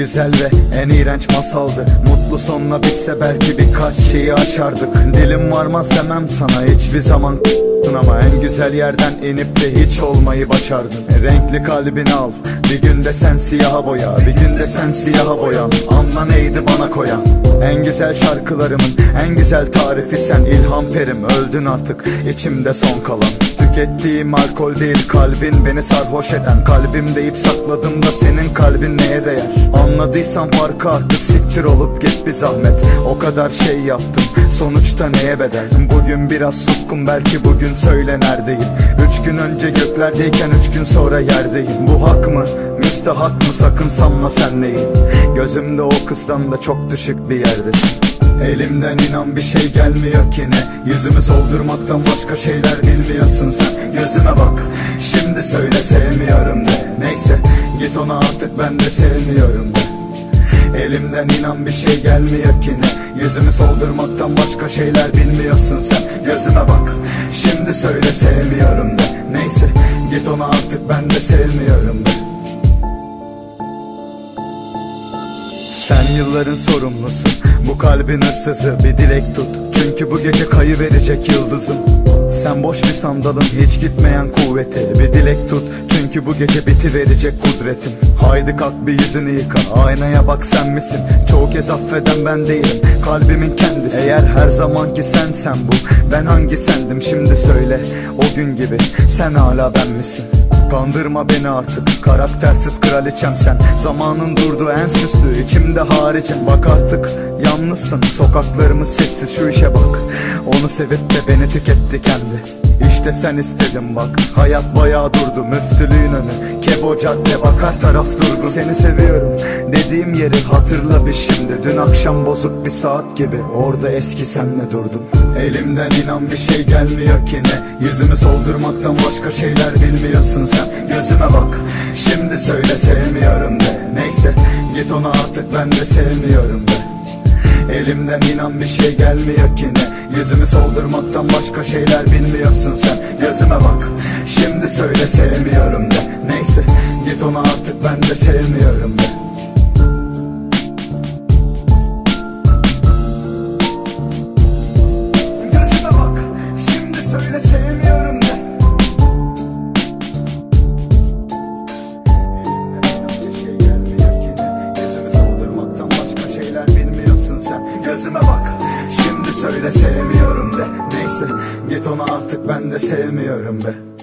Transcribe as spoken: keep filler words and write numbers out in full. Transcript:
güzel ve en iğrenç masaldı. Mutlu sonla bitse belki birkaç şeyi aşardık. Dilim varmaz demem sana hiçbir zaman, ama en güzel yerden inip de hiç olmayı başardın. Renkli kalbini al, bir günde sen siyaha boya, bir günde sen siyaha boyan. Anla neydi bana koyan. En güzel şarkılarımın en güzel tarifi sen, İlham Perim. Öldün artık içimde son kalan. Tükettiğim alkol değil kalbin beni sarhoş eden. Kalbim deyip sakladım da senin kalbin neye değer? Anladıysan farkı artık siktir olup git bir zahmet. O kadar şey yaptım, sonuçta neye bedel? Bugün biraz suskun, belki bugün söyle neredeyim? Üç gün önce göklerdeyken üç gün sonra yerdeyim. Bu hak mı? Müstahak mı? Sakın sanma sen neyin. Gözümde o kızdan da çok düşük bir yerdesin. Elimden inan bir şey gelmiyor ki ne? Yüzümü soldurmaktan başka şeyler bilmiyorsun sen. Gözüme bak, şimdi söyle sevmiyorum de. Neyse git ona artık, ben de sevmiyorum de. Elimden inan bir şey gelmiyor ki ne? Yüzümü soldurmaktan başka şeyler bilmiyorsun sen. Gözüme bak, şimdi söyle sevmiyorum de. Neyse git ona artık, ben de sevmiyorum de. Sen yılların sorumlusun, bu kalbin hırsızı. Bir dilek tut, çünkü bu gece kayıverecek yıldızım. Sen boş bir sandalın, hiç gitmeyen kuvveti. Bir dilek tut, çünkü bu gece bitiverecek kudretim. Haydi kalk bir yüzünü yıka, aynaya bak sen misin? Çoğu kez affeden ben değilim, kalbimin kendisi. Eğer her zamanki sen sen bu, ben hangi sendim şimdi söyle. O gün gibi sen hala ben misin? Kandırma beni artık, karaktersiz kraliçem sen. Zamanın durdu en süslü, içimde haricim. Bak artık yalnızsın, sokaklarımız sessiz, şu işe bak. Onu sevip de beni tüketti kendi. İşte sen istedin bak, hayat bayağı durdu. Müftülüğün önü, Kebo cadde, bak her taraf durgun. Seni seviyorum dediğim yeri hatırla bir şimdi. Dün akşam bozuk bir saat gibi orada eski senle durdum. Elimden inan bir şey gelmiyor ki ne? Yüzümü soldurmaktan başka şeyler bilmiyorsun sen. Gözüme bak, şimdi söyle sevmiyorum de. Neyse git ona artık, ben de sevmiyorum de. Elimden inan bir şey gelmiyor ki ne? Yüzümü soldurmaktan başka şeyler bilmiyorsun sen. Gözüme bak, şimdi söyle sevmiyorum de. Neyse git ona artık, ben de sevmiyorum de. Gözüme bak, şimdi söyle sevmiyorum de. Elimden inan bir şey gelmiyor ki ne? Yüzümü soldurmaktan başka şeyler bilmiyorsun sen. Gözüme bak, şimdi söyle sevmiyorum de. Neyse git ona artık, ben de sevmiyorum be.